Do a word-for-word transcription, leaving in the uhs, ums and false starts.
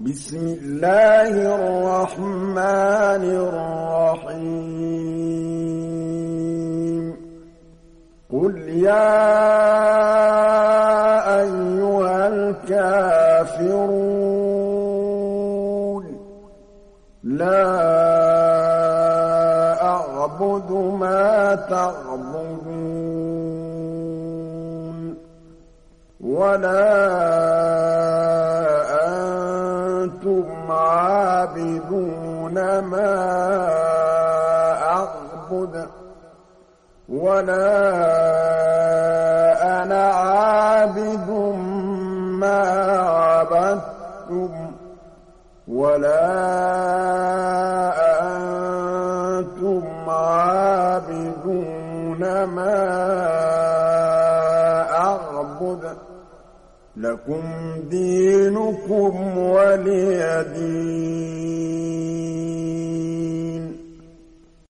بسم الله الرحمن الرحيم قل يا أيها الكافرون لا أعبد ما تعبدون ولا أنتم عابدون ما أعبد ولا أنا عابد ما عبدتم ولا أنتم عابدون ما أعبد لكم دينكم ولي دين